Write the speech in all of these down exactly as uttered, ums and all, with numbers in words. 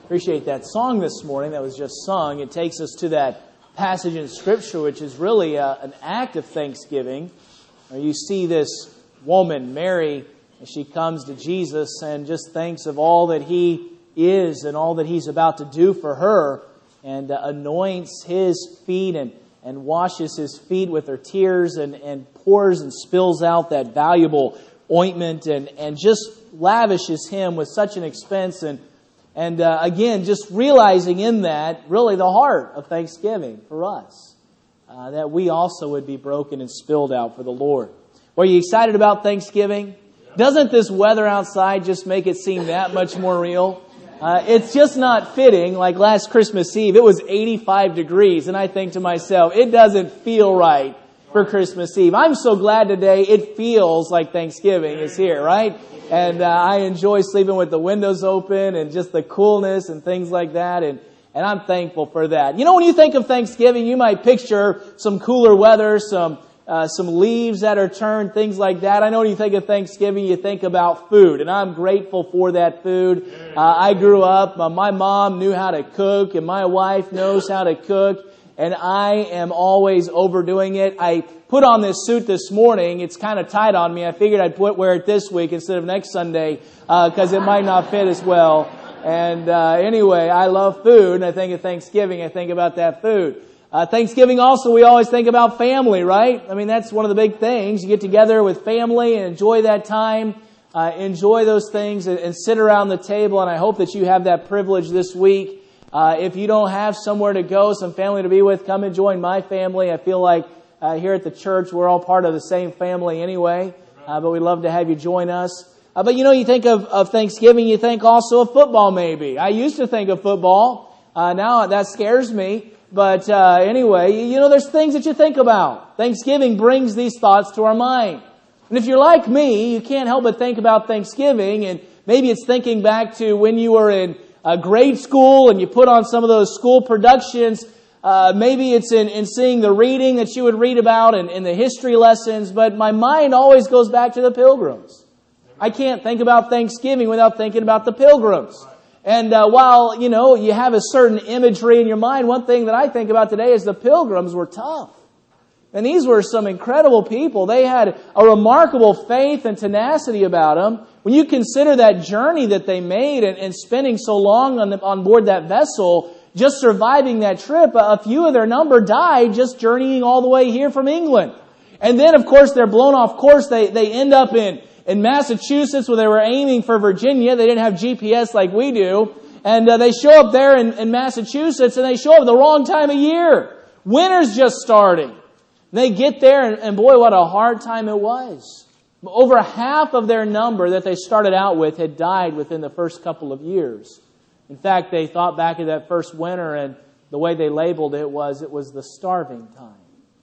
Appreciate that song this morning that was just sung. It takes us to that passage in Scripture, which is really a, an act of thanksgiving. You see this woman, Mary, as she comes to Jesus and just thinks of all that He is and all that He's about to do for her, and uh, anoints His feet and, and washes His feet with her tears and, and pours and spills out that valuable ointment and, and just lavishes Him with such an expense. And And uh, again, just realizing in that, really the heart of thanksgiving for us, uh, that we also would be broken and spilled out for the Lord. Were you excited about Thanksgiving? Doesn't this weather outside just make it seem that much more real? Uh, it's just not fitting. Like last Christmas Eve, it was eighty-five degrees, and I think to myself, it doesn't feel right for Christmas Eve. I'm so glad today it feels like Thanksgiving is here, right? And uh, I enjoy sleeping with the windows open and just the coolness and things like that. And, and I'm thankful for that. You know, when you think of Thanksgiving, you might picture some cooler weather, some uh, some leaves that are turned, things like that. I know when you think of Thanksgiving, you think about food. And I'm grateful for that food. Uh, I grew up, uh, my mom knew how to cook, and my wife knows how to cook. And I am always overdoing it. I put on this suit this morning. It's kind of tight on me. I figured I'd put wear it this week instead of next Sunday because uh, it might not fit as well. And uh, anyway, I love food. And I think of Thanksgiving, I think about that food. Uh, Thanksgiving also, we always think about family, right? I mean, that's one of the big things. You get together with family and enjoy that time. Uh, enjoy those things and, and sit around the table. And I hope that you have that privilege this week. Uh, if you don't have somewhere to go, some family to be with, come and join my family. I feel like uh, here at the church, we're all part of the same family anyway. Uh, but we'd love to have you join us. Uh, but you know, you think of, of Thanksgiving, you think also of football maybe. I used to think of football. Uh, now that scares me. But uh, anyway, you know, there's things that you think about. Thanksgiving brings these thoughts to our mind. And if you're like me, you can't help but think about Thanksgiving. And maybe it's thinking back to when you were in Uh, grade school and you put on some of those school productions. Uh, maybe it's in, in seeing the reading that you would read about and in the history lessons. But my mind always goes back to the Pilgrims. I can't think about Thanksgiving without thinking about the Pilgrims. And uh, while, you know, you have a certain imagery in your mind, one thing that I think about today is the Pilgrims were tough. And these were some incredible people. They had a remarkable faith and tenacity about them. When you consider that journey that they made and, and spending so long on, the, on board that vessel, just surviving that trip, a, a few of their number died just journeying all the way here from England. And then, of course, they're blown off course. They, they end up in, in Massachusetts where they were aiming for Virginia. They didn't have G P S like we do. And uh, they show up there in, in Massachusetts and they show up at the wrong time of year. Winter's just starting. They get there, and, and boy, what a hard time it was. Over half of their number that they started out with had died within the first couple of years. In fact, they thought back of that first winter, and the way they labeled it was, it was the starving time.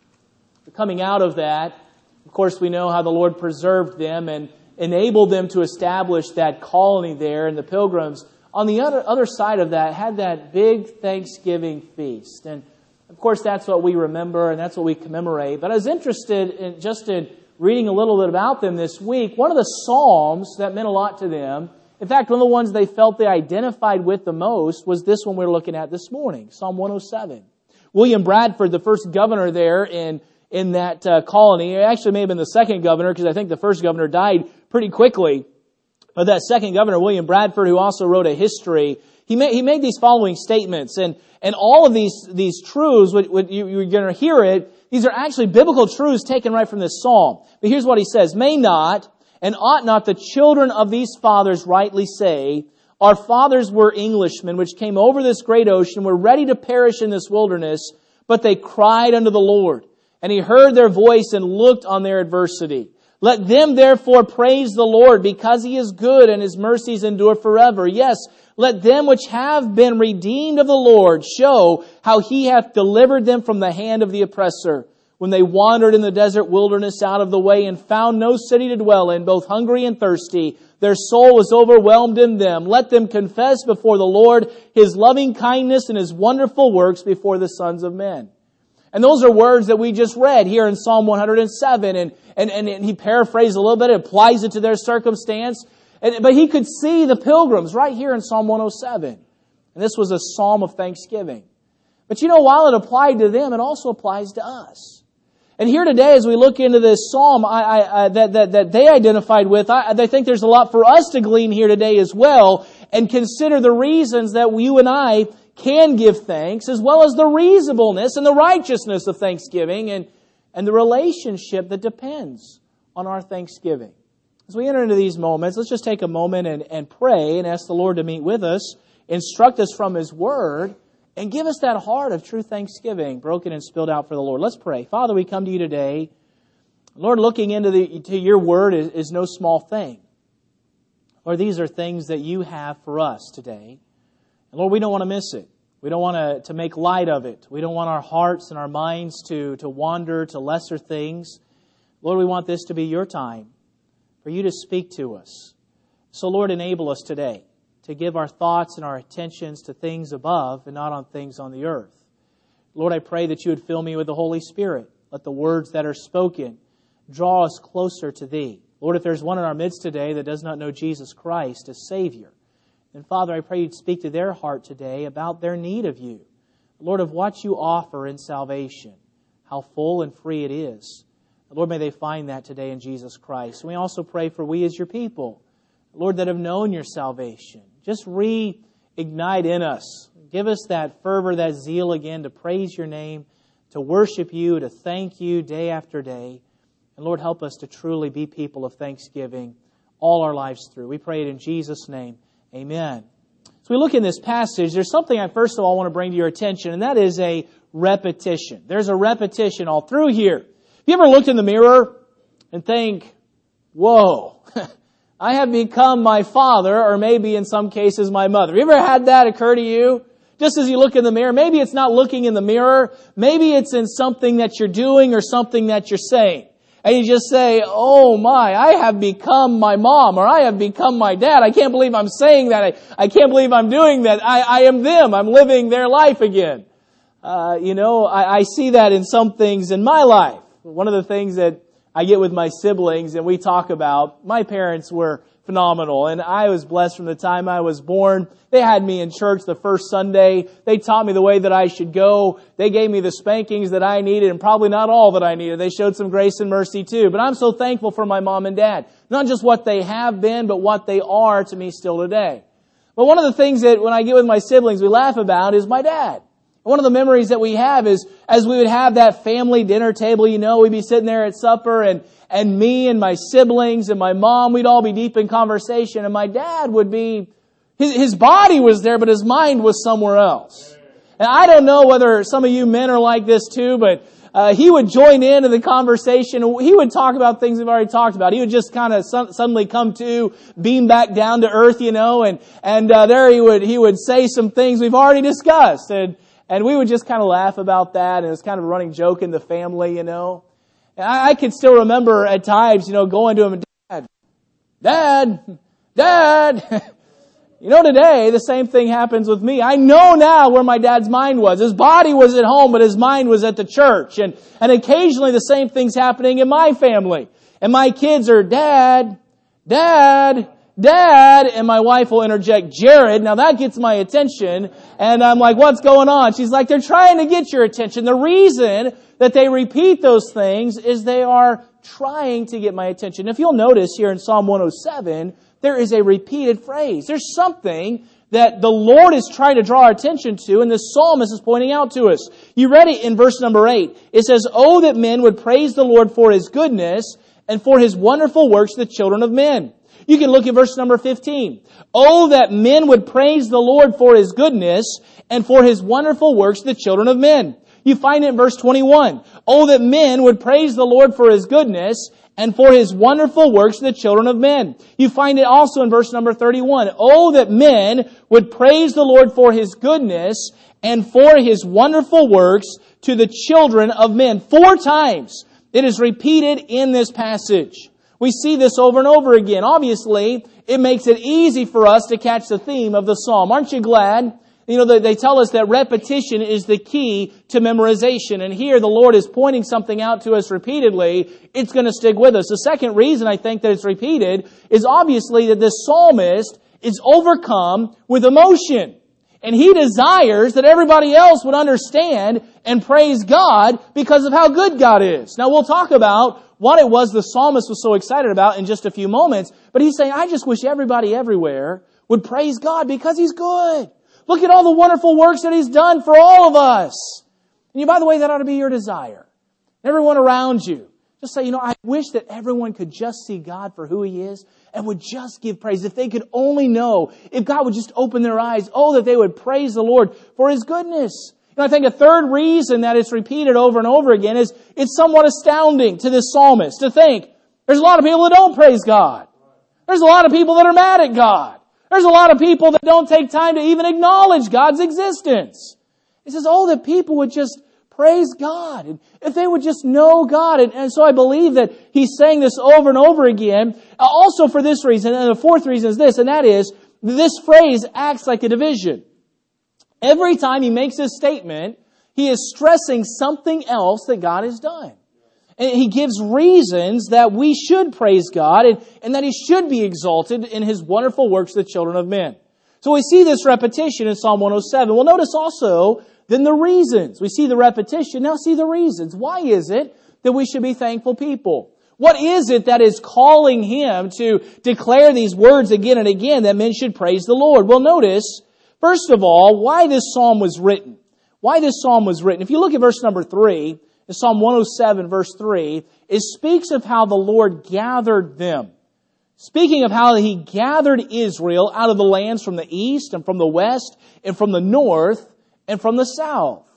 But coming out of that, of course, we know how the Lord preserved them and enabled them to establish that colony there, and the Pilgrims, on the other, other side of that, had that big Thanksgiving feast. And of course, that's what we remember and that's what we commemorate. But I was interested in just in reading a little bit about them this week. One of the Psalms that meant a lot to them, in fact, one of the ones they felt they identified with the most was this one we're looking at this morning, Psalm one oh seven. William Bradford, the first governor there in, in that uh, colony, it actually may have been the second governor because I think the first governor died pretty quickly. But that second governor, William Bradford, who also wrote a history, he made, he made these following statements. And And all of these, these truths, what, what you, you're going to hear it, these are actually biblical truths taken right from this psalm. But here's what he says. May not and ought not the children of these fathers rightly say, our fathers were Englishmen, which came over this great ocean, were ready to perish in this wilderness, but they cried unto the Lord. And He heard their voice and looked on their adversity. Let them therefore praise the Lord, because He is good and His mercies endure forever. Yes, let them which have been redeemed of the Lord show how He hath delivered them from the hand of the oppressor, when they wandered in the desert wilderness out of the way and found no city to dwell in, both hungry and thirsty. Their soul was overwhelmed in them. Let them confess before the Lord His loving kindness and His wonderful works before the sons of men. And those are words that we just read here in Psalm one oh seven. And, and, and he paraphrased a little bit, applies it to their circumstance. And, but he could see the Pilgrims right here in Psalm one oh seven. And this was a psalm of thanksgiving. But you know, while it applied to them, it also applies to us. And here today, as we look into this psalm I, I, I, that, that, that they identified with, I, I think there's a lot for us to glean here today as well, and consider the reasons that you and I can give thanks, as well as the reasonableness and the righteousness of thanksgiving, and, and the relationship that depends on our thanksgiving. As we enter into these moments, let's just take a moment and, and pray and ask the Lord to meet with us, instruct us from His Word, and give us that heart of true thanksgiving, broken and spilled out for the Lord. Let's pray. Father, we come to you today. Lord, looking into the, to your Word is, is no small thing. Lord, these are things that you have for us today. And Lord, we don't want to miss it. We don't want to, to make light of it. We don't want our hearts and our minds to, to wander to lesser things. Lord, we want this to be your time for you to speak to us. So, Lord, enable us today to give our thoughts and our attentions to things above and not on things on the earth. Lord, I pray that you would fill me with the Holy Spirit. Let the words that are spoken draw us closer to Thee. Lord, if there's one in our midst today that does not know Jesus Christ as Savior, then Father, I pray you'd speak to their heart today about their need of you. Lord, of what you offer in salvation, how full and free it is. Lord, may they find that today in Jesus Christ. We also pray for we as your people, Lord, that have known your salvation. Just reignite in us. Give us that fervor, that zeal again to praise your name, to worship you, to thank you day after day. And Lord, help us to truly be people of thanksgiving all our lives through. We pray it in Jesus' name. Amen. So we look in this passage, there's something I first of all want to bring to your attention, and that is a repetition. There's a repetition all through here. Have you ever looked in the mirror and think, whoa, I have become my father, or maybe in some cases my mother. Have you ever had that occur to you? Just as you look in the mirror, maybe it's not looking in the mirror, maybe it's in something that you're doing or something that you're saying. And you just say, oh my, I have become my mom, or I have become my dad. I can't believe I'm saying that. I, I can't believe I'm doing that. I, I am them. I'm living their life again. Uh, you know, I, I see that in some things in my life. One of the things that I get with my siblings and we talk about, my parents were phenomenal, and I was blessed from the time I was born. They had me in church the first Sunday. They taught me the way that I should go. They gave me the spankings that I needed, and probably not all that I needed. They showed some grace and mercy too. But I'm so thankful for my mom and dad. Not just what they have been, but what they are to me still today. But one of the things that when I get with my siblings we laugh about is my dad. One of the memories that we have is as we would have that family dinner table, you know, we'd be sitting there at supper, and, and me and my siblings and my mom, we'd all be deep in conversation, and my dad would be, his, his body was there, but his mind was somewhere else. And I don't know whether some of you men are like this too, but uh, he would join into the conversation. He would talk about things we've already talked about. He would just kind of su- suddenly come to, beam back down to earth, you know, and, and uh, there he would, he would say some things we've already discussed. And And we would just kind of laugh about that, and it was kind of a running joke in the family, you know. And I, I could still remember at times, you know, going to him, Dad, Dad, Dad. You know, today, the same thing happens with me. I know now where my dad's mind was. His body was at home, but his mind was at the church. And, and occasionally the same thing's happening in my family. And my kids are, Dad, Dad, Dad, and my wife will interject, Jared. Now that gets my attention. And I'm like, what's going on? She's like, they're trying to get your attention. The reason that they repeat those things is they are trying to get my attention. If you'll notice here in Psalm one oh seven, there is a repeated phrase. There's something that the Lord is trying to draw our attention to, and the psalmist is pointing out to us. You read it in verse number eight. It says, oh, that men would praise the Lord for His goodness and for His wonderful works to the children of men. You can look at verse number fifteen. Oh, that men would praise the Lord for His goodness and for His wonderful works to the children of men. You find it in verse twenty-one. Oh, that men would praise the Lord for His goodness and for His wonderful works to the children of men. You find it also in verse number thirty-one. Oh, that men would praise the Lord for His goodness and for His wonderful works to the children of men. Four times it is repeated in this passage. We see this over and over again. Obviously, it makes it easy for us to catch the theme of the psalm. Aren't you glad? You know, they tell us that repetition is the key to memorization. And here the Lord is pointing something out to us repeatedly. It's going to stick with us. The second reason I think that it's repeated is obviously that this psalmist is overcome with emotion. And He desires that everybody else would understand and praise God because of how good God is. Now we'll talk about what it was the psalmist was so excited about in just a few moments. But he's saying, I just wish everybody everywhere would praise God because He's good. Look at all the wonderful works that He's done for all of us. And you, by the way, that ought to be your desire. Everyone around you. Just say, you know, I wish that everyone could just see God for who He is and would just give praise. If they could only know, if God would just open their eyes, oh, that they would praise the Lord for His goodness. And I think a third reason that it's repeated over and over again is it's somewhat astounding to this psalmist to think there's a lot of people that don't praise God. There's a lot of people that are mad at God. There's a lot of people that don't take time to even acknowledge God's existence. He says, oh, that people would just praise God. And if they would just know God. And, and so I believe that he's saying this over and over again. Uh, also for this reason, and the fourth reason is this, and that is, this phrase acts like a division. Every time he makes this statement, he is stressing something else that God has done. And he gives reasons that we should praise God and, and that He should be exalted in His wonderful works to the children of men. So we see this repetition in Psalm one oh seven. Well, notice also then the reasons. We see the repetition, now see the reasons. Why is it that we should be thankful people? What is it that is calling him to declare these words again and again that men should praise the Lord? Well, notice, first of all, why this psalm was written. Why this psalm was written. If you look at verse number three, in Psalm one oh seven, verse three, it speaks of how the Lord gathered them. Speaking of how He gathered Israel out of the lands from the east and from the west and from the north and from the south.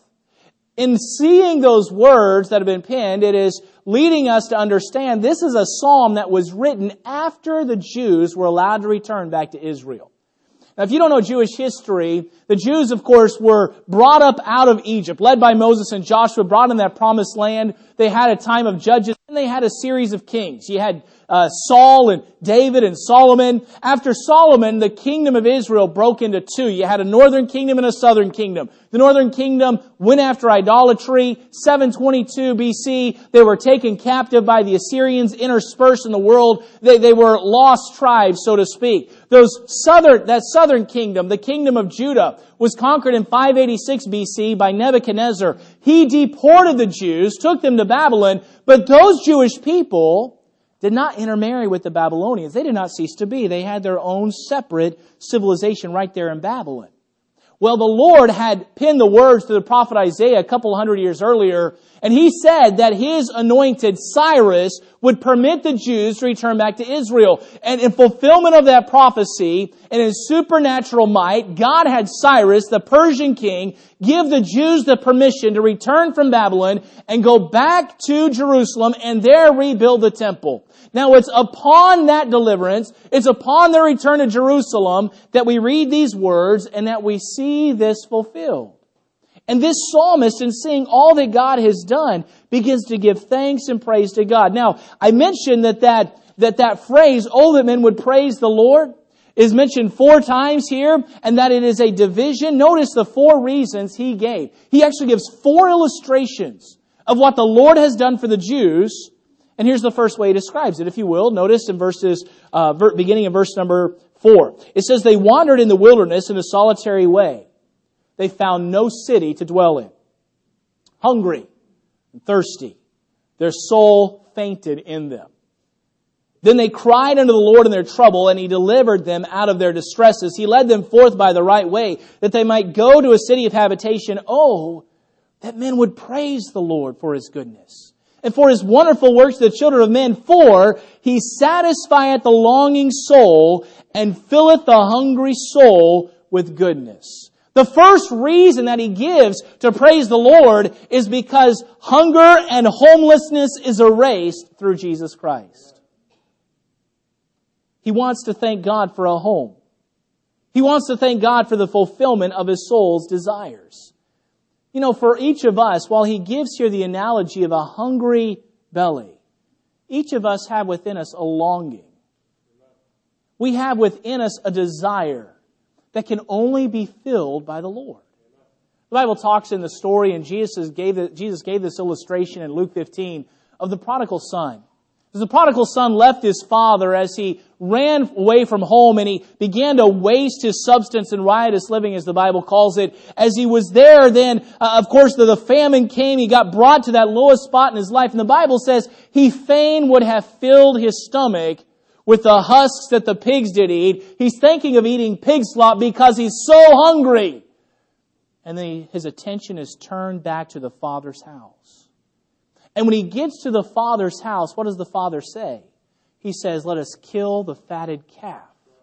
In seeing those words that have been penned, it is leading us to understand this is a psalm that was written after the Jews were allowed to return back to Israel. Now, if you don't know Jewish history, the Jews, of course, were brought up out of Egypt, led by Moses and Joshua, brought in that promised land. They had a time of judges, and they had a series of kings. You had uh, Saul and David and Solomon. After Solomon, the kingdom of Israel broke into two. You had a northern kingdom and a southern kingdom. The northern kingdom went after idolatry. seven twenty-two B C, they were taken captive by the Assyrians, interspersed in the world. They, they were lost tribes, so to speak. Those southern, that southern kingdom, the kingdom of Judah, was conquered in five eighty-six B C by Nebuchadnezzar. He deported the Jews, took them to Babylon, but those Jewish people did not intermarry with the Babylonians. They did not cease to be. They had their own separate civilization right there in Babylon. Well, the Lord had penned the words to the prophet Isaiah a couple hundred years earlier, and He said that His anointed Cyrus would permit the Jews to return back to Israel. And in fulfillment of that prophecy, and in supernatural might, God had Cyrus, the Persian king, give the Jews the permission to return from Babylon and go back to Jerusalem and there rebuild the temple. Now it's upon that deliverance, it's upon their return to Jerusalem that we read these words and that we see this fulfilled. And this psalmist, in seeing all that God has done, begins to give thanks and praise to God. Now, I mentioned that that, that, that phrase, oh, that men would praise the Lord, is mentioned four times here, and that it is a division. Notice the four reasons he gave. He actually gives four illustrations of what the Lord has done for the Jews. And here's the first way he describes it, if you will. Notice in verses, uh, beginning in verse number four. It says, they wandered in the wilderness in a solitary way. They found no city to dwell in. Hungry and thirsty. Their soul fainted in them. Then they cried unto the Lord in their trouble, and He delivered them out of their distresses. He led them forth by the right way, that they might go to a city of habitation. Oh, that men would praise the Lord for His goodness, and for His wonderful works to the children of men. For He satisfieth the longing soul, and filleth the hungry soul with goodness. The first reason that he gives to praise the Lord is because hunger and homelessness is erased through Jesus Christ. He wants to thank God for a home. He wants to thank God for the fulfillment of his soul's desires. You know, for each of us, while he gives here the analogy of a hungry belly, each of us have within us a longing. We have within us a desire that can only be filled by the Lord. The Bible talks in the story, and Jesus gave, the, Jesus gave this illustration in Luke fifteen of the prodigal son. As the prodigal son left his father, as he ran away from home and he began to waste his substance in riotous living, as the Bible calls it, as he was there, then, uh, of course, the, the famine came. He got brought to that lowest spot in his life. And the Bible says he fain would have filled his stomach with the husks that the pigs did eat. He's thinking of eating pig slop because he's so hungry. And then he, his attention is turned back to the father's house. And when he gets to the father's house, what does the father say? He says, let us kill the fatted calf.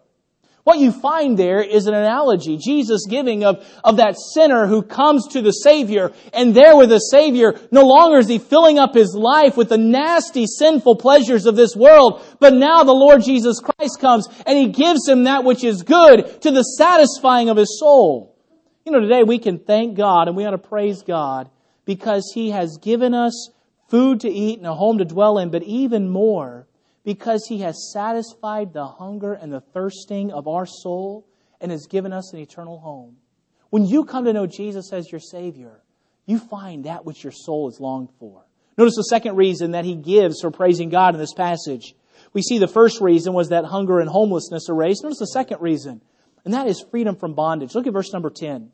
What you find there is an analogy, Jesus giving of, of that sinner who comes to the Savior. And there with the Savior, no longer is he filling up his life with the nasty, sinful pleasures of this world. But now the Lord Jesus Christ comes and he gives him that which is good to the satisfying of his soul. You know, today we can thank God and we ought to praise God because He has given us food to eat and a home to dwell in, but even more, because He has satisfied the hunger and the thirsting of our soul and has given us an eternal home. When you come to know Jesus as your Savior, you find that which your soul has longed for. Notice the second reason that He gives for praising God in this passage. We see the first reason was that hunger and homelessness erased. Notice the second reason, and that is freedom from bondage. Look at verse number ten.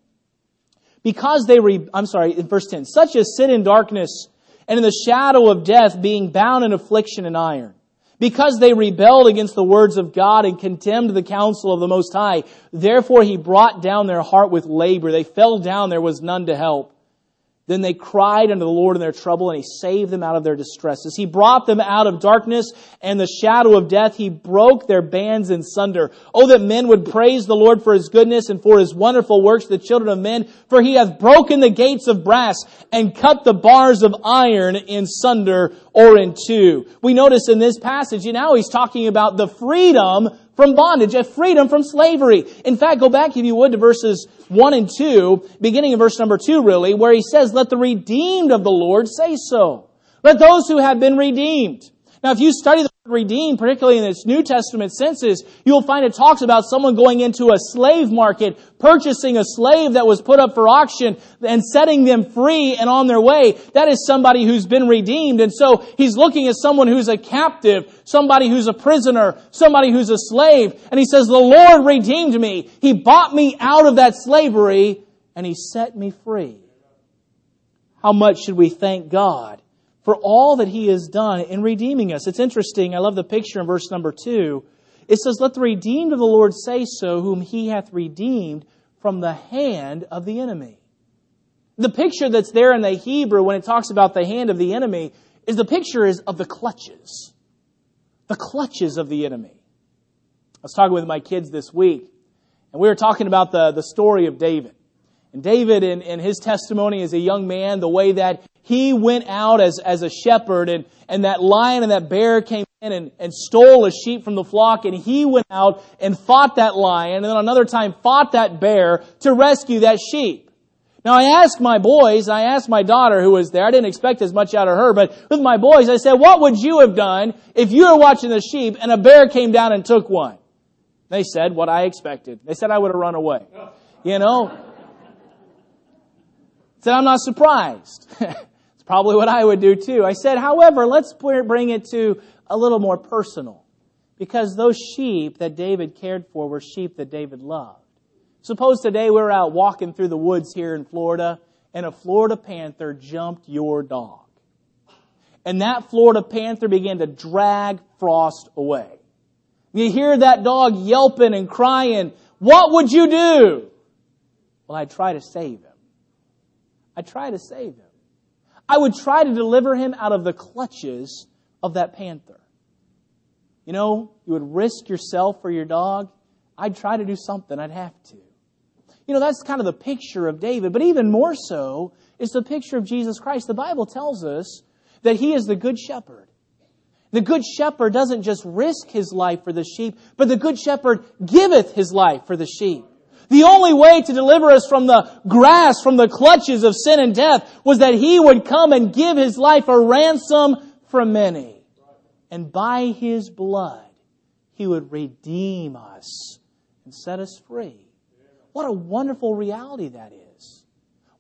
Because they, re- I'm sorry, in verse ten, such as sit in darkness and in the shadow of death, being bound in affliction and iron. Because they rebelled against the words of God and contemned the counsel of the Most High, therefore He brought down their heart with labor. They fell down, there was none to help. Then they cried unto the Lord in their trouble, and He saved them out of their distresses. He brought them out of darkness and the shadow of death. He broke their bands in sunder. Oh, that men would praise the Lord for His goodness and for His wonderful works, the children of men. For He hath broken the gates of brass and cut the bars of iron in sunder or in two. We notice in this passage, and now He's talking about the freedom from bondage, a freedom from slavery. In fact, go back, if you would, to verses one and two, beginning in verse number two, really, where He says, let the redeemed of the Lord say so. Let those who have been redeemed. Now, if you study the word redeemed, particularly in its New Testament senses, you'll find it talks about someone going into a slave market, purchasing a slave that was put up for auction and setting them free and on their way. That is somebody who's been redeemed. And so He's looking at someone who's a captive, somebody who's a prisoner, somebody who's a slave. And He says, the Lord redeemed me. He bought me out of that slavery and He set me free. How much should we thank God for all that He has done in redeeming us? It's interesting. I love the picture in verse number two. It says, let the redeemed of the Lord say so, whom He hath redeemed from the hand of the enemy. The picture that's there in the Hebrew when it talks about the hand of the enemy is the picture is of the clutches. The clutches of the enemy. I was talking with my kids this week, and we were talking about the, the story of David. And David, in, in his testimony as a young man, the way that he went out as, as a shepherd, and, and that lion and that bear came in and, and stole a sheep from the flock, and he went out and fought that lion, and then another time fought that bear to rescue that sheep. Now, I asked my boys, I asked my daughter who was there, I didn't expect as much out of her, but with my boys, I said, what would you have done if you were watching the sheep and a bear came down and took one? They said what I expected. They said I would have run away. You know? Said, I'm not surprised. It's probably what I would do too. I said, however, let's bring it to a little more personal. Because those sheep that David cared for were sheep that David loved. Suppose today we're out walking through the woods here in Florida and a Florida panther jumped your dog. And that Florida panther began to drag Frost away. You hear that dog yelping and crying. What would you do? Well, I'd try to save him. I'd try to save him. I would try to deliver him out of the clutches of that panther. You know, you would risk yourself for your dog. I'd try to do something. I'd have to. You know, that's kind of the picture of David. But even more so is the picture of Jesus Christ. The Bible tells us that He is the good shepherd. The good shepherd doesn't just risk his life for the sheep, but the good shepherd giveth his life for the sheep. The only way to deliver us from the grasp, from the clutches of sin and death, was that He would come and give His life a ransom for many. And by His blood, He would redeem us and set us free. What a wonderful reality that is.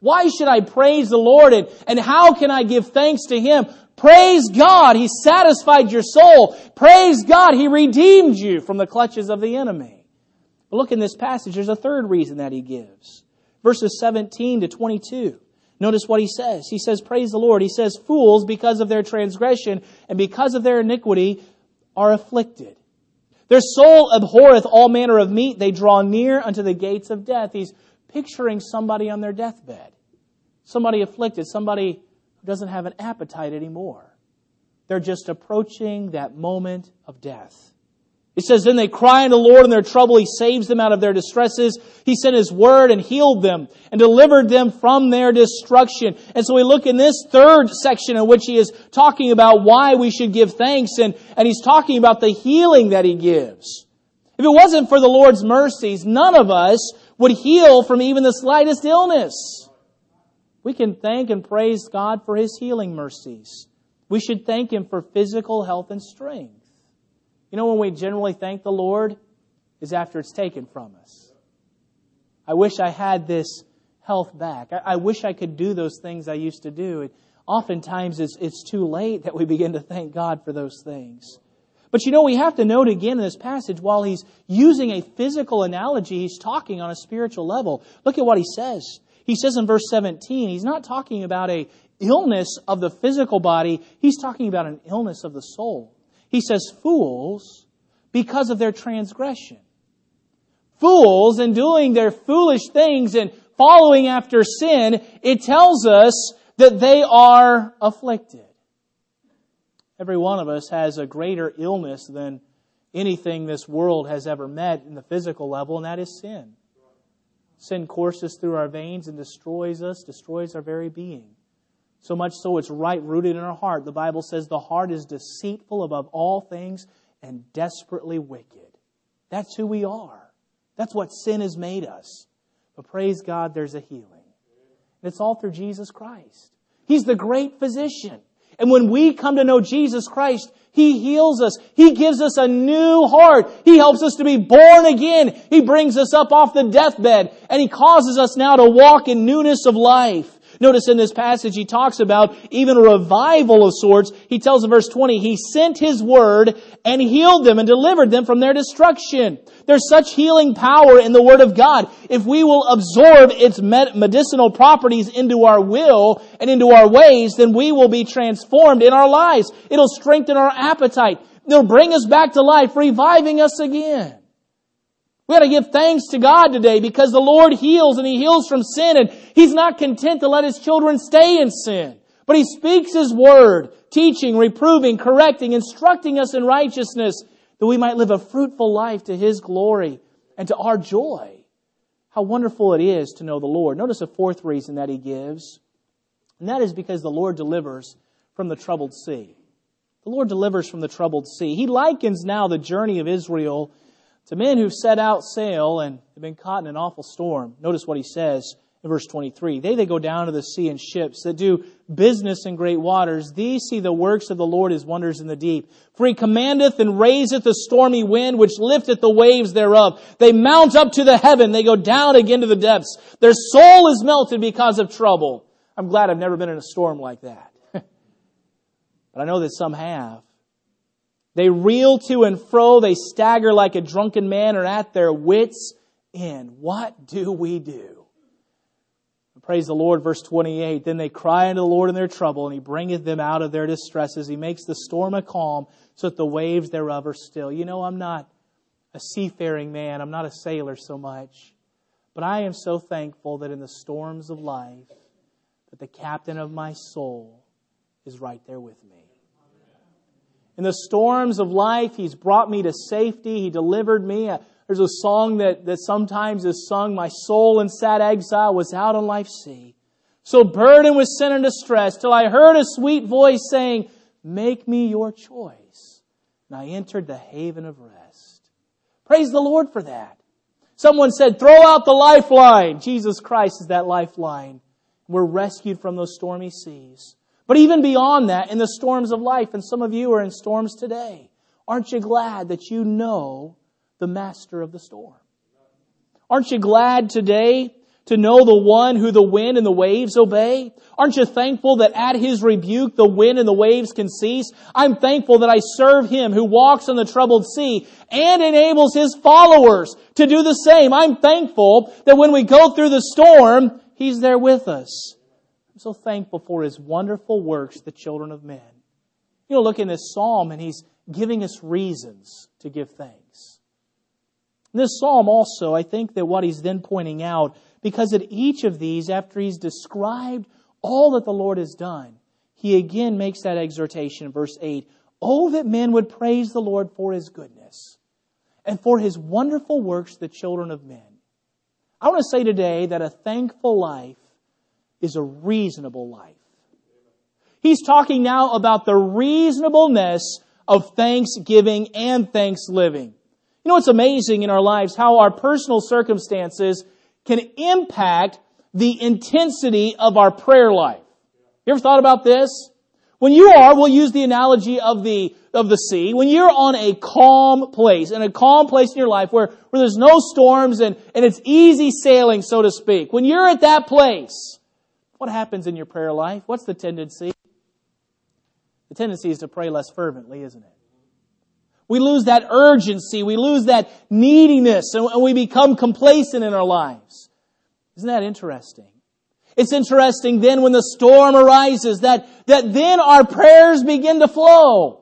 Why should I praise the Lord? And, and how can I give thanks to Him? Praise God, He satisfied your soul. Praise God, He redeemed you from the clutches of the enemy. But look in this passage, there's a third reason that He gives. Verses seventeen to twenty-two. Notice what He says. He says, praise the Lord. He says, fools, because of their transgression and because of their iniquity, are afflicted. Their soul abhorreth all manner of meat. They draw near unto the gates of death. He's picturing somebody on their deathbed. Somebody afflicted. Somebody who doesn't have an appetite anymore. They're just approaching that moment of death. It says, then they cry unto the Lord in their trouble. He saves them out of their distresses. He sent His word and healed them and delivered them from their destruction. And so we look in this third section in which He is talking about why we should give thanks. And, and He's talking about the healing that He gives. If it wasn't for the Lord's mercies, none of us would heal from even the slightest illness. We can thank and praise God for His healing mercies. We should thank Him for physical health and strength. You know when we generally thank the Lord is after it's taken from us. I wish I had this health back. I, I wish I could do those things I used to do. And oftentimes it's, it's too late that we begin to thank God for those things. But you know, we have to note again in this passage, while He's using a physical analogy, He's talking on a spiritual level. Look at what He says. He says in verse seventeen, He's not talking about an illness of the physical body. He's talking about an illness of the soul. He says, fools, because of their transgression. Fools, in doing their foolish things and following after sin, it tells us that they are afflicted. Every one of us has a greater illness than anything this world has ever met in the physical level, and that is sin. Sin courses through our veins and destroys us, destroys our very being. So much so it's right-rooted in our heart. The Bible says the heart is deceitful above all things and desperately wicked. That's who we are. That's what sin has made us. But praise God, there's a healing. And it's all through Jesus Christ. He's the great physician. And when we come to know Jesus Christ, He heals us. He gives us a new heart. He helps us to be born again. He brings us up off the deathbed. And He causes us now to walk in newness of life. Notice in this passage He talks about even a revival of sorts. He tells in verse twenty, He sent His word and healed them and delivered them from their destruction. There's such healing power in the Word of God. If we will absorb its medicinal properties into our will and into our ways, then we will be transformed in our lives. It'll strengthen our appetite. It'll bring us back to life, reviving us again. We got to give thanks to God today because the Lord heals and He heals from sin, and He's not content to let His children stay in sin. But He speaks His word, teaching, reproving, correcting, instructing us in righteousness that we might live a fruitful life to His glory and to our joy. How wonderful it is to know the Lord. Notice a fourth reason that He gives, and that is because the Lord delivers from the troubled sea. The Lord delivers from the troubled sea. He likens now the journey of Israel to men who've set out sail and have been caught in an awful storm. Notice what He says in verse twenty-three. They that go down to the sea in ships, that do business in great waters, these see the works of the Lord, His wonders in the deep. For He commandeth and raiseth the stormy wind, which lifteth the waves thereof. They mount up to the heaven, they go down again to the depths. Their soul is melted because of trouble. I'm glad I've never been in a storm like that. But I know that some have. They reel to and fro. They stagger like a drunken man, or at their wits' end. What do we do? Praise the Lord, verse twenty-eight. Then they cry unto the Lord in their trouble, and He bringeth them out of their distresses. He makes the storm a calm, so that the waves thereof are still. You know, I'm not a seafaring man. I'm not a sailor so much. But I am so thankful that in the storms of life, that the captain of my soul is right there with me. In the storms of life, He's brought me to safety. He delivered me. There's a song that, that sometimes is sung, my soul in sad exile was out on life's sea. So burdened with sin and distress, till I heard a sweet voice saying, make me your choice. And I entered the haven of rest. Praise the Lord for that. Someone said, throw out the lifeline. Jesus Christ is that lifeline. We're rescued from those stormy seas. But even beyond that, in the storms of life, and some of you are in storms today, aren't you glad that you know the master of the storm? Aren't you glad today to know the one who the wind and the waves obey? Aren't you thankful that at His rebuke the wind and the waves can cease? I'm thankful that I serve Him who walks on the troubled sea and enables His followers to do the same. I'm thankful that when we go through the storm, He's there with us. I'm so thankful for His wonderful works, the children of men. You know, look in this psalm and He's giving us reasons to give thanks. In this psalm also, I think that what He's then pointing out, because at each of these, after He's described all that the Lord has done, He again makes that exhortation in verse eight. Oh, that men would praise the Lord for His goodness and for His wonderful works, the children of men. I want to say today that a thankful life is a reasonable life. He's talking now about the reasonableness of thanksgiving and thanks-living. You know, it's amazing in our lives how our personal circumstances can impact the intensity of our prayer life. You ever thought about this? When you are, we'll use the analogy of the of the sea, when you're on a calm place, in a calm place in your life where, where there's no storms and, and it's easy sailing, so to speak. When you're at that place, what happens in your prayer life? What's the tendency? The tendency is to pray less fervently, isn't it? We lose that urgency, we lose that neediness, and we become complacent in our lives. Isn't that interesting? It's interesting then when the storm arises that, that then our prayers begin to flow.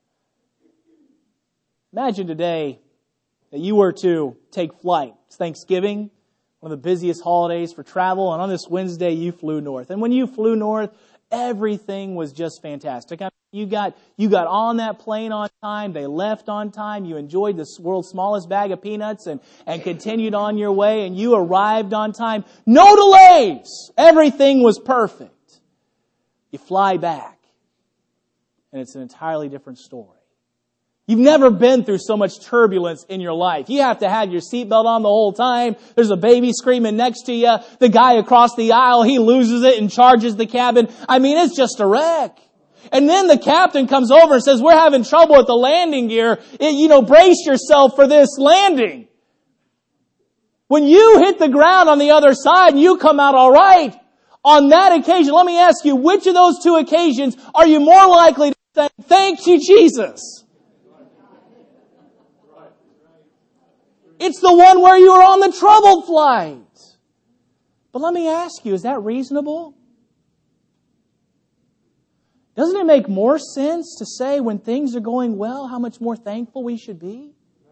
Imagine today that you were to take flight. It's Thanksgiving, one of the busiest holidays for travel, and on this Wednesday you flew north. And when you flew north, everything was just fantastic. I mean, you got you got on that plane on time, they left on time, you enjoyed the world's smallest bag of peanuts and, and continued on your way, and you arrived on time. No delays! Everything was perfect. You fly back, and it's an entirely different story. You've never been through so much turbulence in your life. You have to have your seatbelt on the whole time. There's a baby screaming next to you. The guy across the aisle, he loses it and charges the cabin. I mean, it's just a wreck. And then the captain comes over and says, we're having trouble with the landing gear. It, you know, brace yourself for this landing. When you hit the ground on the other side and you come out all right, on that occasion, let me ask you, which of those two occasions are you more likely to say, thank you, Jesus? It's the one where you were on the troubled flight. But let me ask you, is that reasonable? Doesn't it make more sense to say when things are going well, how much more thankful we should be?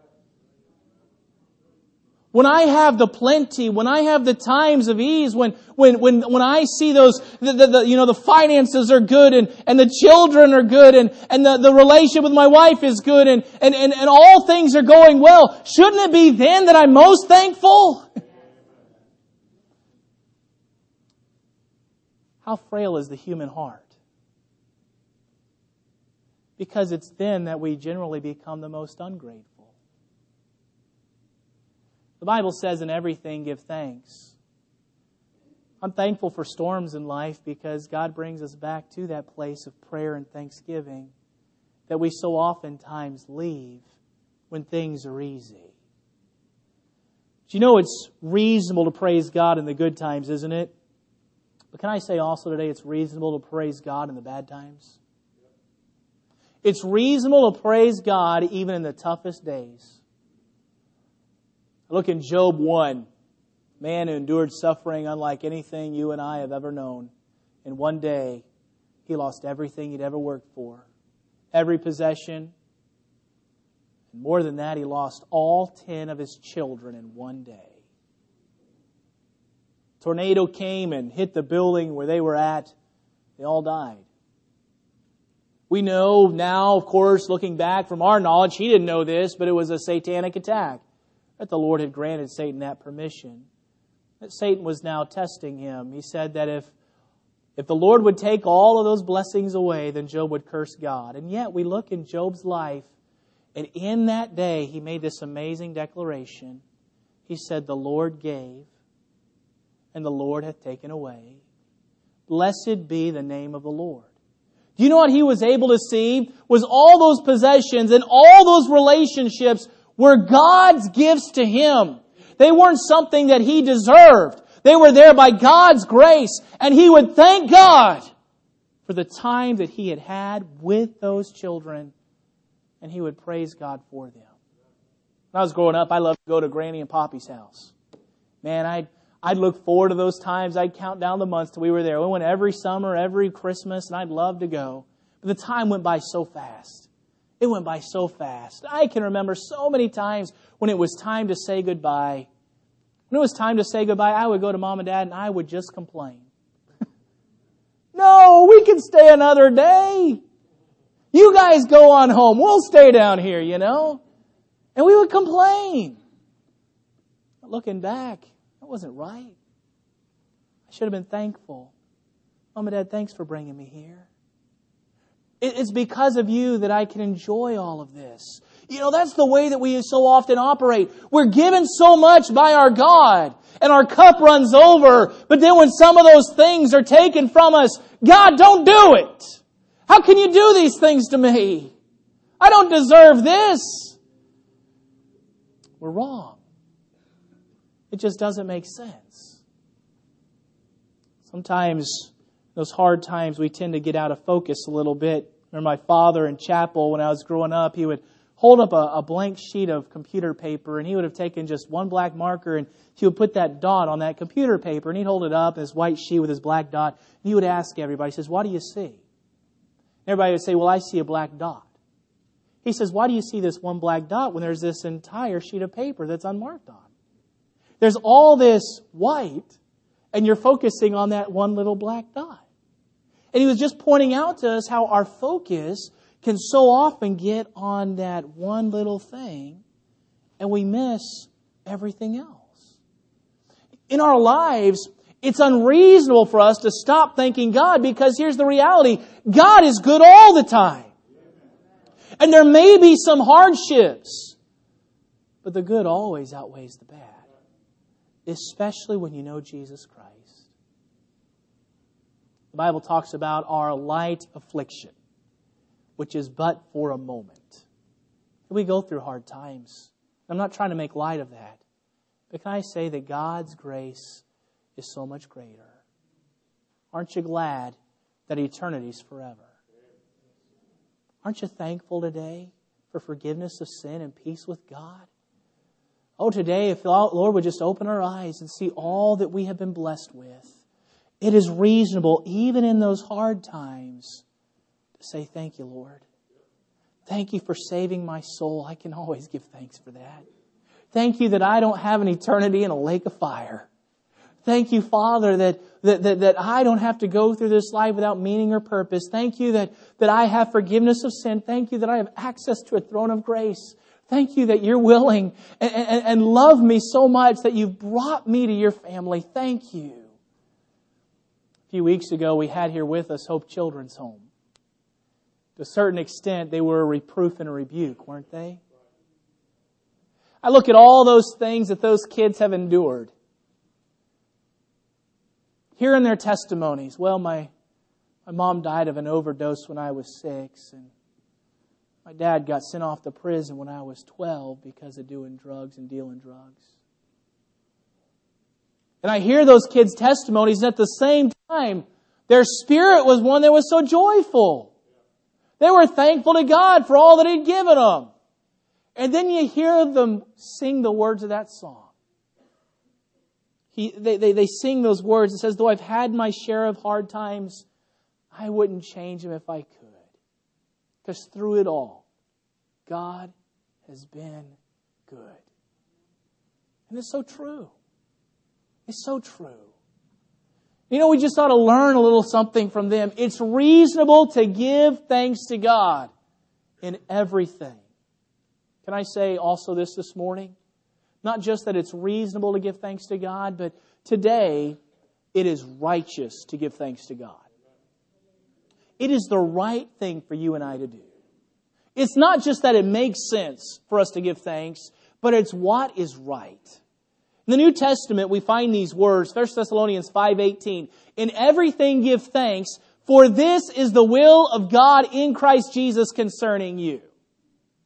When I have the plenty, when I have the times of ease, when when when when I see those, the, the, the you know the finances are good and, and the children are good and, and the, the relationship with my wife is good and, and, and, and all things are going well, shouldn't it be then that I'm most thankful? How frail is the human heart? Because it's then that we generally become the most ungrateful. The Bible says, in everything give thanks. I'm thankful for storms in life because God brings us back to that place of prayer and thanksgiving that we so oftentimes leave when things are easy. But you know it's reasonable to praise God in the good times, isn't it? But can I say also today it's reasonable to praise God in the bad times? It's reasonable to praise God even in the toughest days. Look in Job one, man who endured suffering unlike anything you and I have ever known. In one day, he lost everything he'd ever worked for, every possession. And more than that, he lost all ten of his children in one day. A tornado came and hit the building where they were at. They all died. We know now, of course, looking back from our knowledge, he didn't know this, but it was a satanic attack. That the Lord had granted Satan that permission. That Satan was now testing him. He said that if, if the Lord would take all of those blessings away, then Job would curse God. And yet we look in Job's life, and in that day he made this amazing declaration. He said, the Lord gave, and the Lord hath taken away. Blessed be the name of the Lord. Do you know what he was able to see? Was all those possessions and all those relationships were God's gifts to him. They weren't something that he deserved. They were there by God's grace. And he would thank God for the time that he had had with those children. And he would praise God for them. When I was growing up, I loved to go to Granny and Poppy's house. Man, I'd, I'd look forward to those times. I'd count down the months till we were there. We went every summer, every Christmas, and I'd love to go. But the time went by so fast. It went by so fast. I can remember so many times when it was time to say goodbye. When it was time to say goodbye, I would go to Mom and Dad and I would just complain. No, we can stay another day. You guys go on home. We'll stay down here, you know. And we would complain. But looking back, that wasn't right. I should have been thankful. Mom and Dad, thanks for bringing me here. It's because of you that I can enjoy all of this. You know, that's the way that we so often operate. We're given so much by our God, and our cup runs over. But then when some of those things are taken from us, God, don't do it. How can you do these things to me? I don't deserve this. We're wrong. It just doesn't make sense. Sometimes, those hard times, we tend to get out of focus a little bit. Remember my father in chapel, when I was growing up, he would hold up a, a blank sheet of computer paper, and he would have taken just one black marker, and he would put that dot on that computer paper, and he'd hold it up, his white sheet with his black dot, and he would ask everybody, he says, what do you see? Everybody would say, well, I see a black dot. He says, why do you see this one black dot when there's this entire sheet of paper that's unmarked on? There's all this white, and you're focusing on that one little black dot. And he was just pointing out to us how our focus can so often get on that one little thing, and we miss everything else. In our lives, it's unreasonable for us to stop thanking God, because here's the reality. God is good all the time. And there may be some hardships, but the good always outweighs the bad. Especially when you know Jesus Christ. The Bible talks about our light affliction, which is but for a moment. We go through hard times. I'm not trying to make light of that. But can I say that God's grace is so much greater? Aren't you glad that eternity's forever? Aren't you thankful today for forgiveness of sin and peace with God? Oh, today, if the Lord would just open our eyes and see all that we have been blessed with, it is reasonable, even in those hard times, to say, thank you, Lord. Thank you for saving my soul. I can always give thanks for that. Thank you that I don't have an eternity in a lake of fire. Thank you, Father, that, that, that, that I don't have to go through this life without meaning or purpose. Thank you that, that I have forgiveness of sin. Thank you that I have access to a throne of grace. Thank you that you're willing and, and, and love me so much that you've brought me to your family. Thank you. A few weeks ago, we had here with us Hope Children's Home. To a certain extent, they were a reproof and a rebuke, weren't they? I look at all those things that those kids have endured. Here in their testimonies, well, my, my mom died of an overdose when I was six, and my dad got sent off to prison when I was twelve because of doing drugs and dealing drugs. And I hear those kids' testimonies, and at the same time, their spirit was one that was so joyful. They were thankful to God for all that He'd given them. And then you hear them sing the words of that song. He, they, they, they sing those words. It says, though I've had my share of hard times, I wouldn't change them if I could. Because through it all, God has been good. And it's so true. It's so true. You know, we just ought to learn a little something from them. It's reasonable to give thanks to God in everything. Can I say also this this morning? Not just that it's reasonable to give thanks to God, but today it is righteous to give thanks to God. It is the right thing for you and I to do. It's not just that it makes sense for us to give thanks, but it's what is right. In the New Testament, we find these words, First Thessalonians five eighteen. In everything give thanks, for this is the will of God in Christ Jesus concerning you.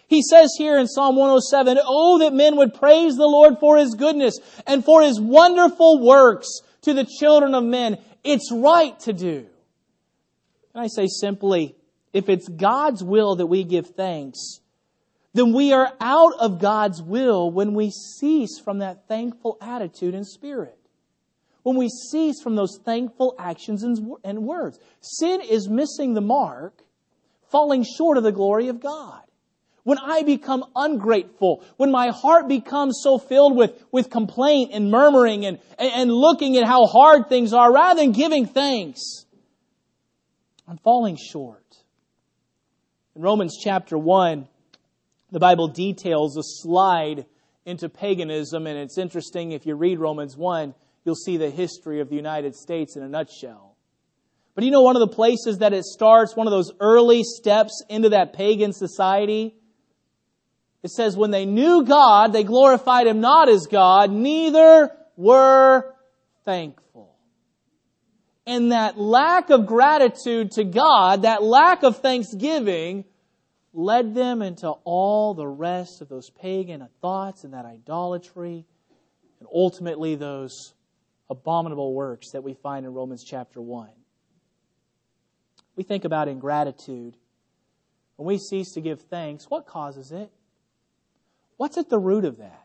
He says here in Psalm one oh seven, "Oh, that men would praise the Lord for His goodness and for His wonderful works to the children of men." It's right to do. And I say simply, if it's God's will that we give thanks, then we are out of God's will when we cease from that thankful attitude and spirit. When we cease from those thankful actions and words. Sin is missing the mark, falling short of the glory of God. When I become ungrateful, when my heart becomes so filled with, with complaint and murmuring and, and looking at how hard things are rather than giving thanks, I'm falling short. In Romans chapter one, the Bible details a slide into paganism, and it's interesting, if you read Romans one, you'll see the history of the United States in a nutshell. But you know one of the places that it starts, one of those early steps into that pagan society? It says, when they knew God, they glorified Him not as God, neither were thankful. And that lack of gratitude to God, that lack of thanksgiving, led them into all the rest of those pagan thoughts and that idolatry, and ultimately those abominable works that we find in Romans chapter one. We think about ingratitude. When we cease to give thanks, what causes it? What's at the root of that?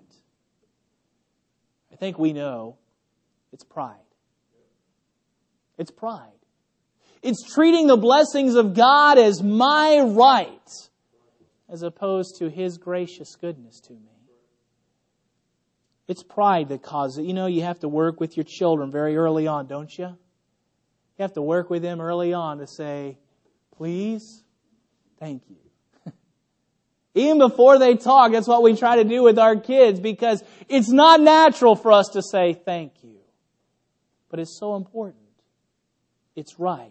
I think we know it's pride. It's pride. It's treating the blessings of God as my right, as opposed to His gracious goodness to me. It's pride that causes it. You know, you have to work with your children very early on, don't you? You have to work with them early on to say, please, thank you. Even before they talk, that's what we try to do with our kids, because it's not natural for us to say thank you. But it's so important. It's right.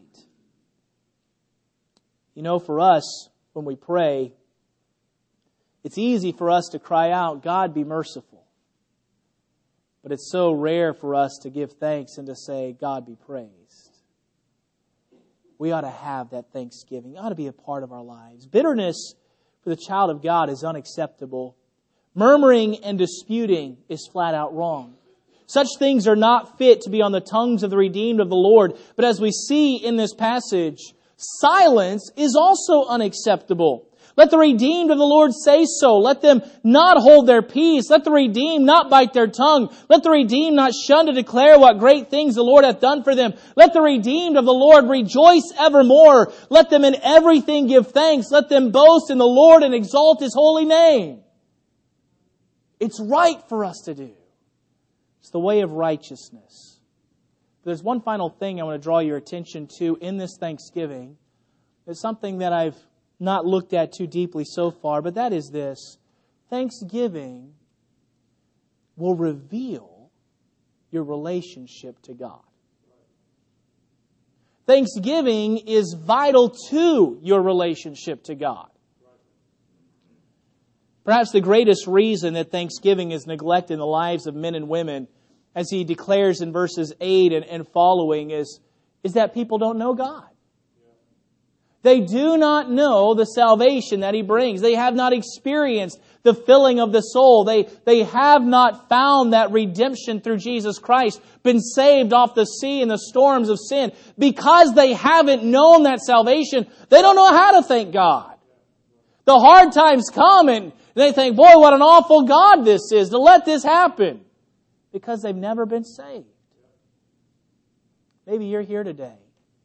You know, for us, when we pray, it's easy for us to cry out, God, be merciful. But it's so rare for us to give thanks and to say, God, be praised. We ought to have that thanksgiving. It ought to be a part of our lives. Bitterness for the child of God is unacceptable. Murmuring and disputing is flat out wrong. Such things are not fit to be on the tongues of the redeemed of the Lord. But as we see in this passage, silence is also unacceptable. Let the redeemed of the Lord say so. Let them not hold their peace. Let the redeemed not bite their tongue. Let the redeemed not shun to declare what great things the Lord hath done for them. Let the redeemed of the Lord rejoice evermore. Let them in everything give thanks. Let them boast in the Lord and exalt His holy name. It's right for us to do. It's the way of righteousness. But there's one final thing I want to draw your attention to in this Thanksgiving. It's something that I've not looked at too deeply so far, but that is this. Thanksgiving will reveal your relationship to God. Thanksgiving is vital to your relationship to God. Perhaps the greatest reason that Thanksgiving is neglected in the lives of men and women, as he declares in verses eight and, and following, is, is that people don't know God. They do not know the salvation that He brings. They have not experienced the filling of the soul. They, they have not found that redemption through Jesus Christ, been saved off the sea and the storms of sin. Because they haven't known that salvation, they don't know how to thank God. The hard times come and they think, boy, what an awful God this is to let this happen. Because they've never been saved. Maybe you're here today.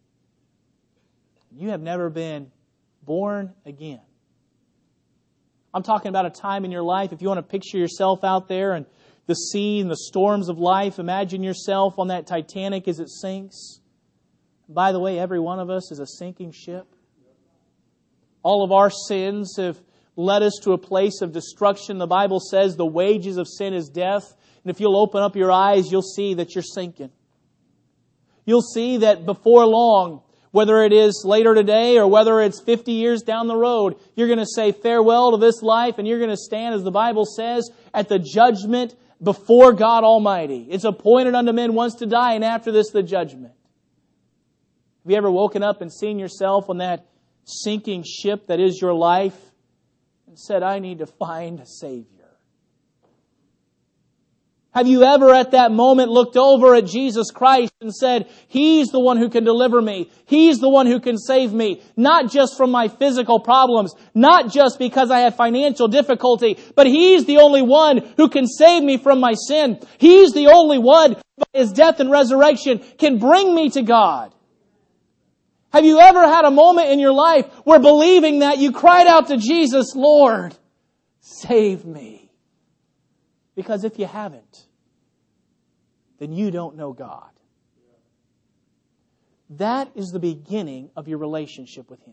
You have never been born again. I'm talking about a time in your life, if you want to picture yourself out there and the sea and the storms of life, imagine yourself on that Titanic as it sinks. By the way, every one of us is a sinking ship. All of our sins have led us to a place of destruction. The Bible says the wages of sin is death. And if you'll open up your eyes, you'll see that you're sinking. You'll see that before long, whether it is later today or whether it's fifty years down the road, you're going to say farewell to this life and you're going to stand, as the Bible says, at the judgment before God Almighty. It's appointed unto men once to die, and after this the judgment. Have you ever woken up and seen yourself on that sinking ship that is your life? and said, I need to find a Savior? Have you ever at that moment looked over at Jesus Christ and said, He's the one who can deliver me. He's the one who can save me. Not just from my physical problems. Not just because I have financial difficulty. But He's the only one who can save me from my sin. He's the only one who by His death and resurrection can bring me to God. Have you ever had a moment in your life where believing that you cried out to Jesus, Lord, save me? Because if you haven't, then you don't know God. That is the beginning of your relationship with Him.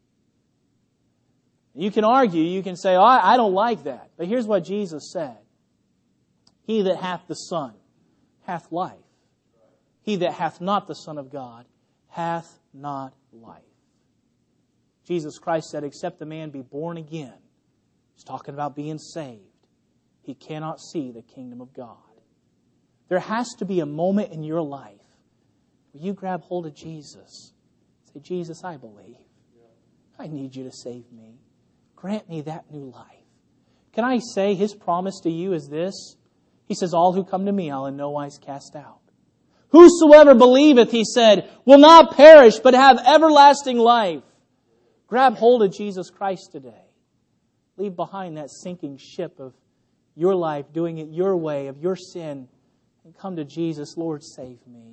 You can argue, you can say, oh, I don't like that. But here's what Jesus said. He that hath the Son hath life. He that hath not the Son of God hath not life. Jesus Christ said, except a man be born again. He's talking about being saved. He cannot see the kingdom of God. There has to be a moment in your life where you grab hold of Jesus. Say, Jesus, I believe. I need you to save me. Grant me that new life. Can I say His promise to you is this? He says, all who come to me I'll in no wise cast out. Whosoever believeth, He said, will not perish but have everlasting life. Grab hold of Jesus Christ today. Leave behind that sinking ship of your life, doing it your way, of your sin, and come to Jesus, Lord, save me.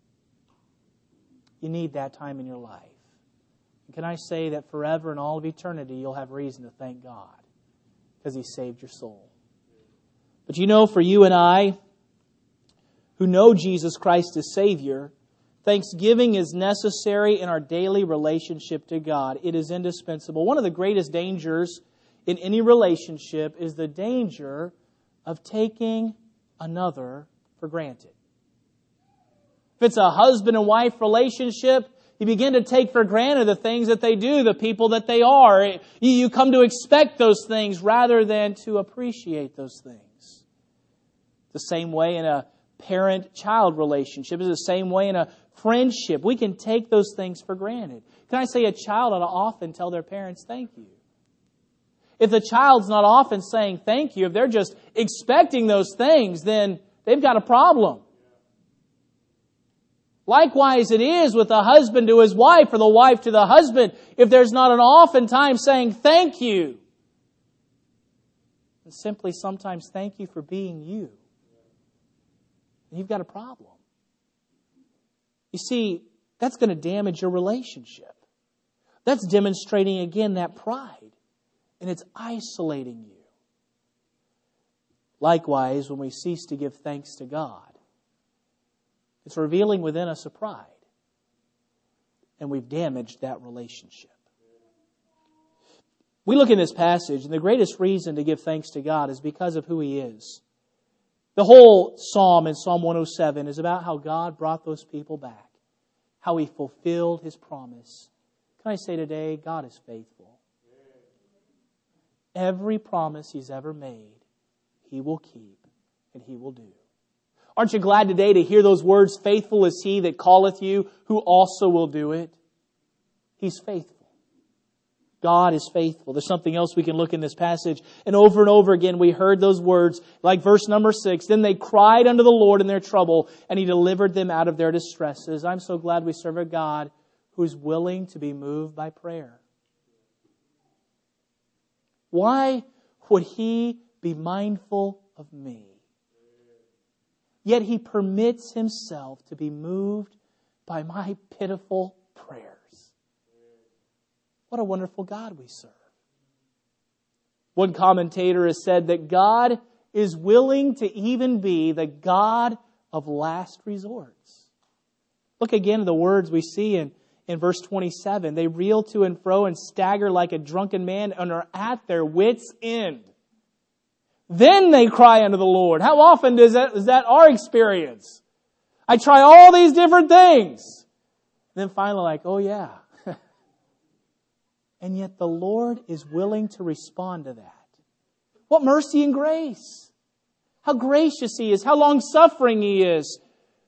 You need that time in your life. And can I say that forever and all of eternity, you'll have reason to thank God because He saved your soul. But you know, for you and I, who know Jesus Christ as Savior, thanksgiving is necessary in our daily relationship to God. It is indispensable. One of the greatest dangers in any relationship is the danger of taking another for granted. If it's a husband and wife relationship, you begin to take for granted the things that they do, the people that they are. You come to expect those things rather than to appreciate those things. The same way in a parent-child relationship. It's the same way in a friendship. We can take those things for granted. Can I say a child ought to often tell their parents, thank you? If the child's not often saying thank you, if they're just expecting those things, then they've got a problem. Likewise, it is with the husband to his wife or the wife to the husband. If there's not an often time saying thank you, and simply sometimes thank you for being you, you've got a problem. You see, that's going to damage your relationship. That's demonstrating again that pride. And it's isolating you. Likewise, when we cease to give thanks to God, it's revealing within us a pride. And we've damaged that relationship. We look in this passage, and the greatest reason to give thanks to God is because of who He is. The whole psalm in Psalm one oh seven is about how God brought those people back, how He fulfilled His promise. Can I say today, God is faithful. Every promise He's ever made, He will keep and He will do. Aren't you glad today to hear those words, faithful is He that calleth you, who also will do it? He's faithful. God is faithful. There's something else we can look in this passage. And over and over again, we heard those words, like verse number six. Then they cried unto the Lord in their trouble, and He delivered them out of their distresses. I'm so glad we serve a God who is willing to be moved by prayer. Why would He be mindful of me? Yet He permits Himself to be moved by my pitiful prayers. What a wonderful God we serve. One commentator has said that God is willing to even be the God of last resorts. Look again at the words we see in, in verse twenty-seven. They reel to and fro and stagger like a drunken man and are at their wits' end. Then they cry unto the Lord. How often does that, is that our experience? I try all these different things. And then finally like, oh yeah. And yet the Lord is willing to respond to that. What mercy and grace. How gracious He is. How long-suffering He is.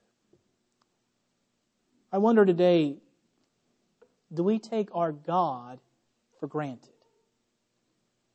I wonder today, do we take our God for granted?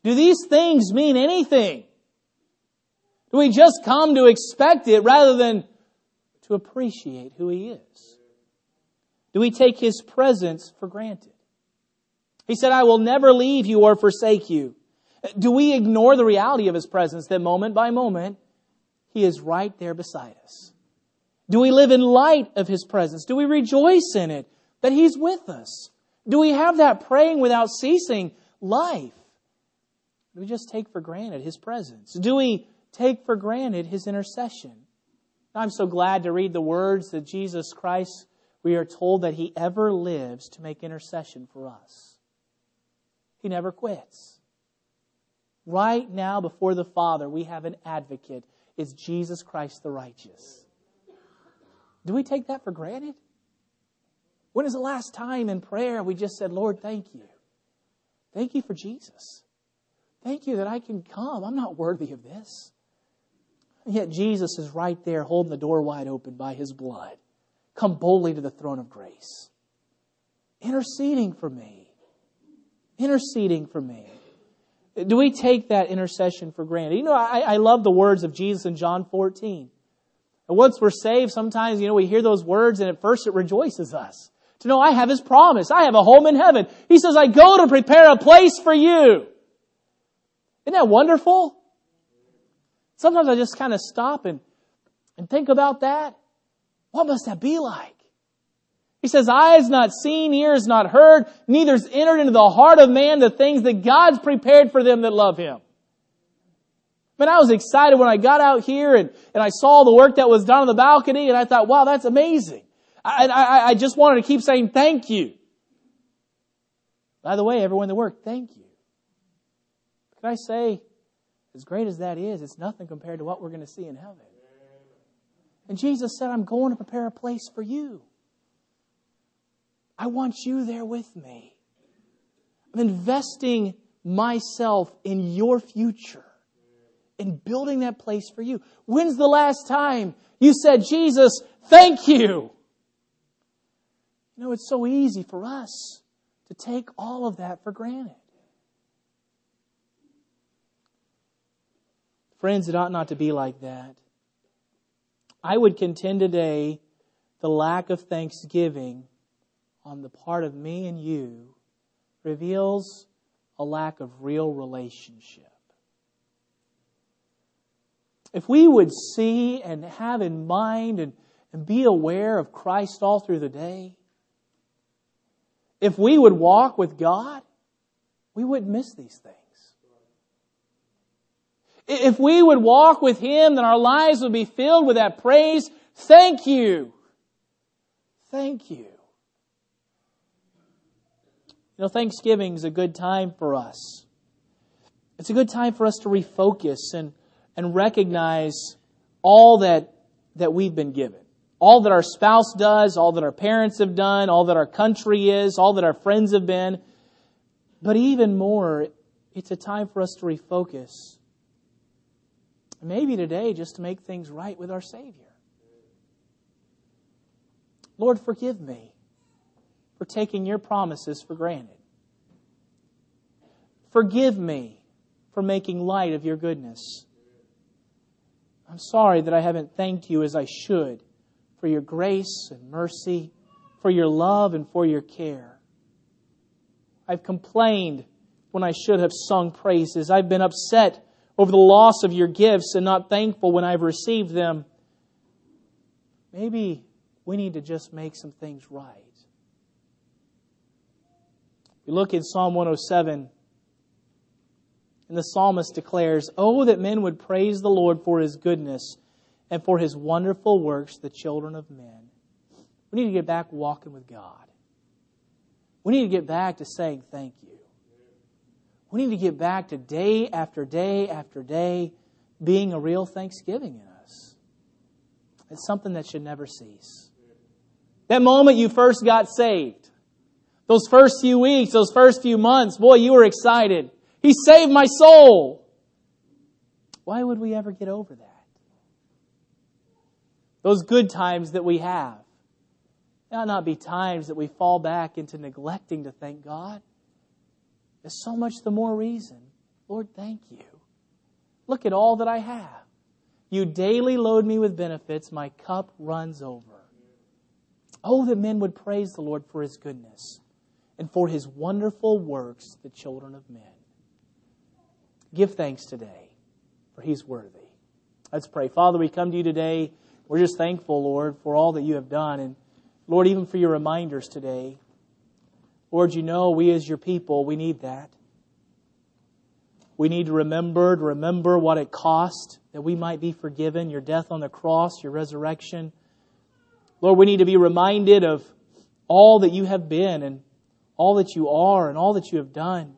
Do these things mean anything? Do we just come to expect it rather than to appreciate who He is? Do we take His presence for granted? He said, I will never leave you or forsake you. Do we ignore the reality of His presence that moment by moment He is right there beside us? Do we live in light of His presence? Do we rejoice in it that He's with us? Do we have that praying without ceasing life? Do we just take for granted His presence? Do we take for granted His intercession? I'm so glad to read the words that Jesus Christ, we are told that He ever lives to make intercession for us. He never quits. Right now before the Father, we have an advocate. It's Jesus Christ the righteous. Do we take that for granted? When is the last time in prayer we just said, Lord, thank you. Thank you for Jesus. Thank you that I can come. I'm not worthy of this. And yet Jesus is right there holding the door wide open by His blood. Come boldly to the throne of grace. Interceding for me. Interceding for me. Do we take that intercession for granted? You know, I, I love the words of Jesus in John fourteen. And once we're saved, sometimes, you know, we hear those words and at first it rejoices us. To know I have His promise. I have a home in heaven. He says, I go to prepare a place for you. Isn't that wonderful? Sometimes I just kind of stop and, and think about that. What must that be like? He says, eyes not seen, ears not heard, neither's entered into the heart of man the things that God's prepared for them that love Him. Man, I was excited when I got out here and, and I saw the work that was done on the balcony and I thought, wow, that's amazing. I, I, I just wanted to keep saying thank you. By the way, everyone that worked, thank you. Can I say, as great as that is, it's nothing compared to what we're going to see in heaven. And Jesus said, I'm going to prepare a place for you. I want you there with me. I'm investing myself in your future, in building that place for you. When's the last time you said, Jesus, thank you? You know, it's so easy for us to take all of that for granted. Friends, it ought not to be like that. I would contend today the lack of thanksgiving on the part of me and you reveals a lack of real relationship. If we would see and have in mind and, and be aware of Christ all through the day, if we would walk with God, we wouldn't miss these things. If we would walk with Him, then our lives would be filled with that praise. Thank you. Thank you. You know, Thanksgiving is a good time for us. It's a good time for us to refocus and, and recognize all that, that we've been given. All that our spouse does, all that our parents have done, all that our country is, all that our friends have been. But even more, it's a time for us to refocus. Maybe today just to make things right with our Savior. Lord, forgive me for taking your promises for granted. Forgive me for making light of your goodness. I'm sorry that I haven't thanked you as I should for your grace and mercy, for your love and for your care. I've complained when I should have sung praises. I've been upset over the loss of your gifts and not thankful when I've received them. Maybe we need to just make some things right. You look in Psalm one oh seven, and the psalmist declares, "Oh, that men would praise the Lord for His goodness and for His wonderful works, the children of men." We need to get back walking with God. We need to get back to saying thank you. We need to get back to day after day after day being a real thanksgiving in us. It's something that should never cease. That moment you first got saved, those first few weeks, those first few months, boy, you were excited. He saved my soul. Why would we ever get over that? Those good times that we have, there ought not be times that we fall back into neglecting to thank God. There's so much the more reason Lord, thank you. Look at all that I have. You daily load me with benefits. My cup runs over. Oh, that men would praise the Lord for His goodness and for His wonderful works, the children of men. Give thanks today, for He's worthy. Let's pray. Father, we come to You today. We're just thankful, Lord, for all that You have done. And Lord, even for Your reminders today. Lord, You know we as Your people, we need that. We need to remember, to remember what it cost that we might be forgiven, Your death on the cross, Your resurrection. Lord, we need to be reminded of all that You have been and all that You are and all that You have done.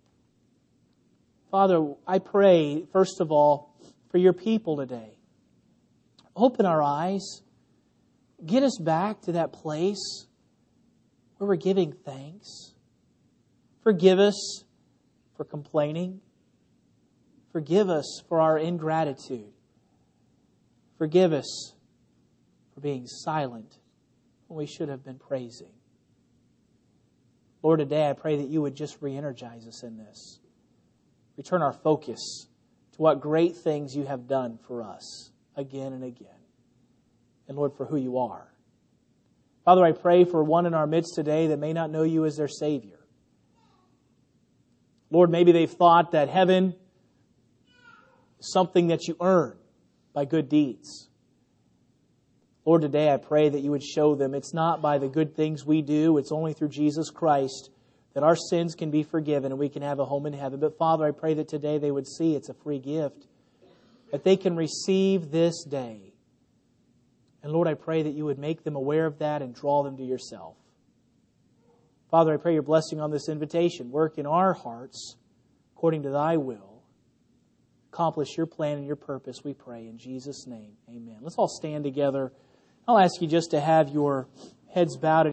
Father, I pray, first of all, for Your people today. Open our eyes. Get us back to that place where we're giving thanks. Forgive us for complaining. Forgive us for our ingratitude. Forgive us for being silent when we should have been praising. Lord, today I pray that You would just re-energize us in this. Return our focus to what great things You have done for us again and again. And Lord, for who You are. Father, I pray for one in our midst today that may not know You as their Savior. Lord, maybe they've thought that heaven is something that you earn by good deeds. Lord, today I pray that You would show them it's not by the good things we do, it's only through Jesus Christ that our sins can be forgiven and we can have a home in heaven. But Father, I pray that today they would see it's a free gift, that they can receive this day. And Lord, I pray that You would make them aware of that and draw them to Yourself. Father, I pray Your blessing on this invitation. Work in our hearts according to Thy will. Accomplish Your plan and Your purpose, we pray. In Jesus' name, amen. Let's all stand together. I'll ask you just to have your heads bowed.